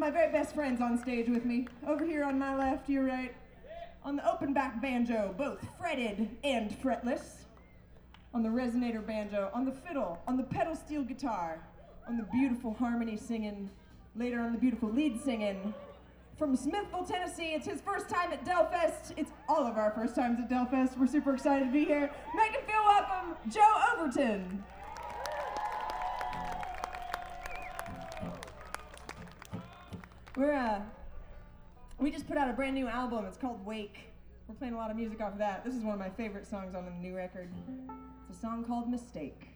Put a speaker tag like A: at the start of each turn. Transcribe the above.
A: my very best friends on stage with me. Over here on my left, your right. On the open back banjo, both fretted and fretless. On the resonator banjo, on the fiddle, on the pedal steel guitar, on the beautiful harmony singing, later on the beautiful lead singing. From Smithville, Tennessee, it's his first time at Delfest. It's all of our first times at Delfest. We're super excited to be here. Make him feel welcome, Joe Overton. We just put out a brand new album. It's called Wake. We're playing a lot of music off of that. This is one of my favorite songs on the new record. It's a song called Mistake.